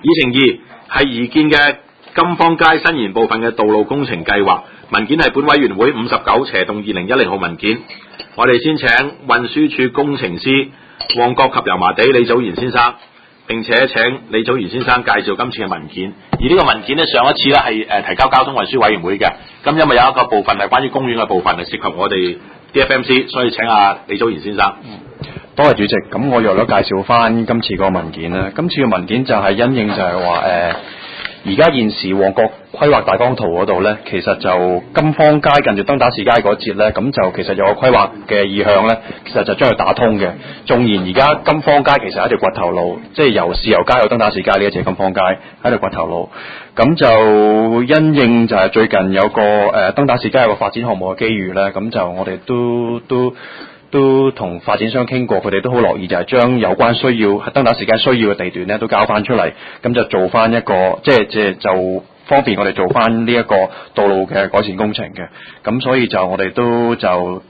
議程2係擬建嘅金芳街新延部分嘅道路工程計劃文件，係本委員會59/2010號文件。我哋先請運輸署工程師旺角及油麻地李祖賢先生，並且請李祖賢先生介紹今次嘅文件。而呢個文件呢，上一次呢係提交交通運輸委員會嘅，咁因為有一個部分係關於公園嘅部分，係涉及我哋 DFMC， 所以請李祖賢先生。 多謝主席。咁我又都介紹翻今次個文件啦。今次嘅文件就係因應就係話而家現時旺角規劃大綱圖嗰度呢，其實就金芳街近住登打士街嗰節呢，咁就其實有個規劃嘅意向呢，其實就將佢打通嘅。縱然而家金芳街其實係一條掘頭路，即係由豉油街去登打士街呢一隻金芳街喺度掘頭路，咁就因應就係最近有個登打士街有個發展項目嘅機遇呢，咁就我哋都同發展商傾過，佢哋都好樂意，就係將有關需要喺登打士街需要嘅地段咧，都交翻出嚟，咁就做翻一個就方便我哋做翻呢一個道路嘅改善工程嘅。咁所以就我哋都就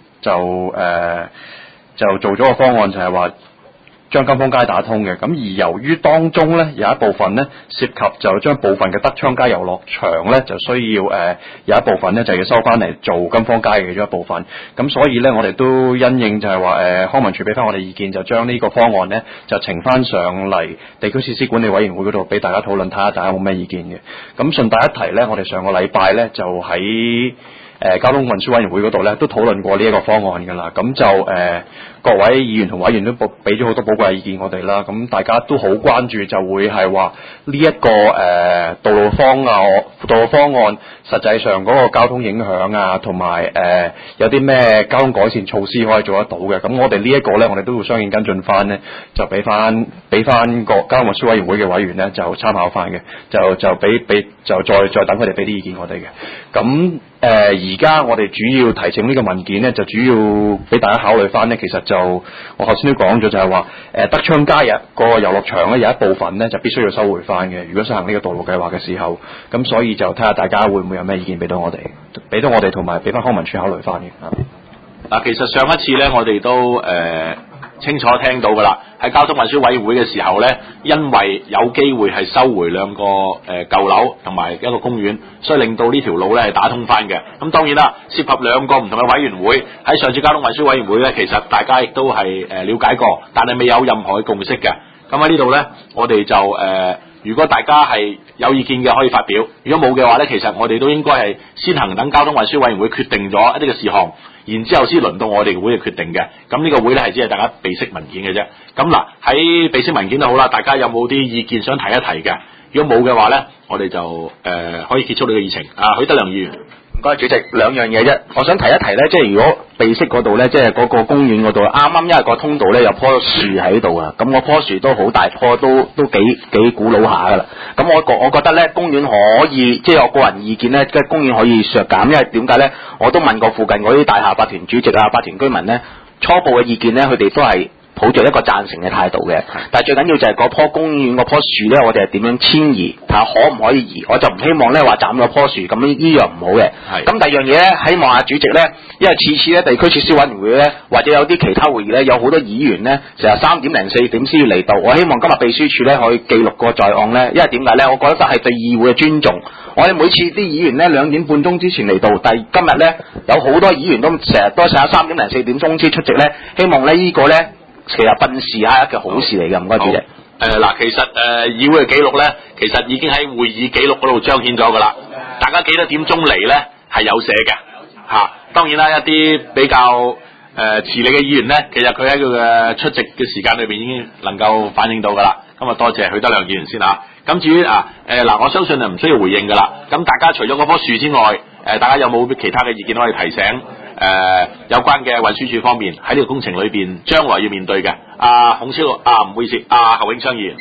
做咗個方案，就係話將金芳街打通嘅。咁而由於當中咧有一部分咧涉及就將部分嘅德昌街遊樂場咧就需要有一部分咧就要收翻嚟做金芳街嘅其中一部分。咁所以咧我哋都因應就係話康文署俾翻我哋意見，就將呢個方案咧就呈翻上嚟地區設施管理委員會嗰度俾大家討論，睇下大家有冇咩意見嘅。咁順帶一提咧，我哋上個禮拜咧就喺交通運輸委員會嗰度咧都討論過呢一個方案㗎啦。咁就各位議員同委員都俾咗好多寶貴意見我哋啦。咁大家都好關注，就會係話呢一個道路方案實際上嗰個交通影響啊，同埋有啲咩交通改善措施可以做得到嘅。咁我哋呢一個咧，我哋都會相應跟進翻呢，就俾翻個交通運輸委員會嘅委員咧就參考翻嘅，就再等佢哋俾啲意見我哋嘅。咁而家我哋主要提請呢個文件呢，就主要俾大家考慮翻呢。其實就我頭先都講咗，就係話德昌街個遊樂場呢，有一部分呢就必須要收回翻嘅。如果實行呢個道路計劃嘅時候，咁所以就睇下大家會唔會有咩意見俾到我哋，同埋俾翻康文署考慮翻嘅。 嗱，其實上一次呢，我哋都清楚聽到㗎啦，喺交通運輸委員會嘅時候呢，因為有機會係收回兩個舊樓同埋一個公園，所以令到呢條路呢係打通翻嘅。咁當然啦，涉及兩個唔同嘅委員會，喺上次交通運輸委員會呢，其實大家亦都係了解過，但係未有任何嘅共識嘅。咁喺呢度呢，我哋就如果大家係有意見嘅可以發表，如果冇嘅話呢，其實我哋都應該係先行等交通運輸委員會決定咗一啲嘅事項，然之後先輪到我哋會嘅決定嘅。咁呢個會呢係只係大家備悉文件嘅啫。咁嗱，喺備悉文件都好啦，大家有冇啲意見想提一提嘅？如果冇嘅話呢，我哋就可以結束呢個議程。許德良議員。 唔該，主席，兩樣嘢啫。我想提一提咧，即係如果備悉嗰度咧，即係嗰個公園嗰度，啱因為個通道咧有棵樹喺度啊，咁嗰棵樹都好大棵，都幾古老下噶啦。咁我覺得咧，公園可以，即係我個人意見咧，即係公園可以削減，因為點解咧？我都問過附近嗰啲大廈法團主席啊、法團居民咧，初步嘅意見咧，佢哋都係抱着一個贊成嘅態度嘅，但係最緊要就係嗰棵公園嗰棵樹咧，我哋係點樣遷移，睇下可唔可以移？我就唔希望咧話斬咗棵樹，咁呢樣唔好嘅。咁第二樣嘢咧，希望下主席咧，因為次次咧地區設施委員會咧，或者有啲其他會議咧，有好多議員咧，成日3點零4點先要嚟到。我希望今日秘書處咧可以記錄個在案咧，因為點解咧？我覺得係對議會嘅尊重。我哋每次啲議員咧2點半鐘之前嚟到，但係今日咧有好多議員都成日3點零4點鐘先出席咧，希望咧呢個咧。其實賓事係一件好事嚟嘅，唔該主席。 嗱，其實議會嘅記錄咧，其實已經喺會議記錄嗰度彰顯咗㗎啦。大家幾多點鐘嚟咧係有寫嘅嚇。當然啦，一啲比較遲嚟嘅議員咧，其實佢喺佢嘅出席嘅時間裏邊已經能夠反映到㗎啦。咁啊，多謝許德良議員先嚇。咁至於我相信唔需要回應㗎啦。咁大家除咗嗰棵樹之外，大家有冇其他嘅意見可以提醒？有關嘅運輸署方面喺呢個工程裏邊將來要面對嘅，孔超唔好意思，侯永昌議員。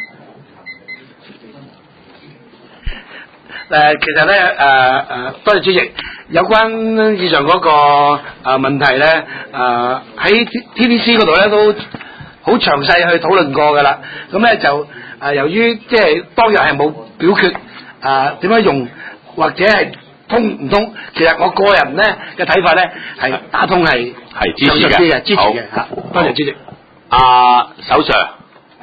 其實咧多謝主席，有關以上嗰個問題咧，喺 TDC 嗰度咧都好詳細去討論過噶啦。咁咧就由於即係當日係冇表決點樣用或者係通唔通，其實我個人咧嘅睇法咧係打通係支持嘅， 支持嘅嚇。多謝主席。 首 Sir。 係啊，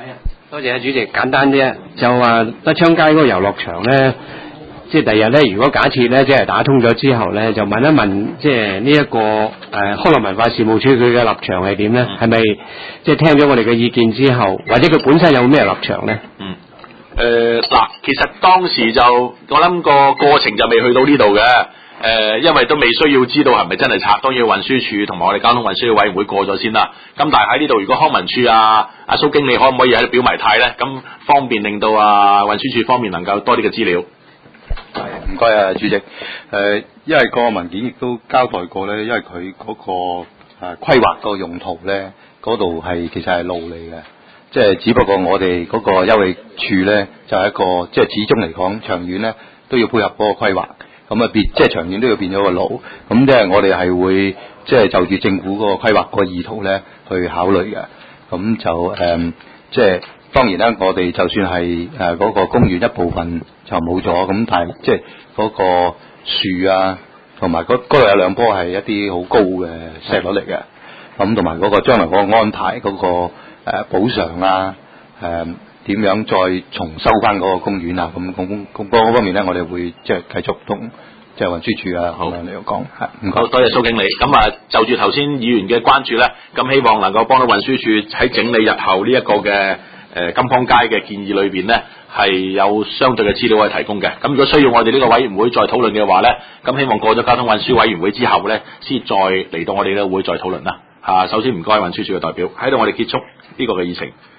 多謝主席，簡單啲啊，就話德昌街嗰個遊樂場咧，即係第日咧，如果假設咧，即係打通咗之後咧，就問一問，即係呢一個康樂文化事務處佢嘅立場係點咧？係咪即係聽咗我哋嘅意見之後，或者佢本身有咩立場咧？ 嗱，其實當時就我諗個過程就未去到呢度嘅。因為都未需要知道係咪真係拆，當然運輸署同埋我哋交通運輸委員會過咗先啦。咁但係喺呢度，如果康文署阿蘇經理可唔可以喺度表埋態咧？咁方便令到運輸署方面能夠多啲嘅資料。 唔該啊，主席。因為個文件亦都交代過咧，因為佢嗰個規劃個用途咧，嗰度係其實係路嚟嘅，即係只不過我哋嗰個休憩處咧就係一個即係始終嚟講長遠咧都要配合嗰個規劃。咁啊即係長遠都要變咗個路，咁即係我哋係會即係就住政府嗰個規劃個意圖咧去考慮嘅。咁就即係當然啦，我哋就算係嗰個公園一部分就冇咗，咁但係即係嗰個樹啊，同埋嗰度有兩棵係一啲好高嘅石率嚟嘅，咁同埋嗰個將來嗰個安排嗰個補償啊，點樣再重修翻嗰個公園啊？咁嗰方面咧，我哋會即係繼續同即係運輸署啊咁樣嚟講。唔該， 多謝蘇經理。咁就住頭先議員嘅關注咧，咁希望能夠幫到運輸署喺整理日後呢一個嘅金芳街嘅建議裏邊咧，係有相對嘅資料可以提供嘅。咁如果需要我哋呢個委員會再討論嘅話咧，咁希望過咗交通運輸委員會之後咧，先再嚟到我哋嘅會再討論啦。首先唔該運輸署嘅代表喺度，我哋結束呢個嘅議程。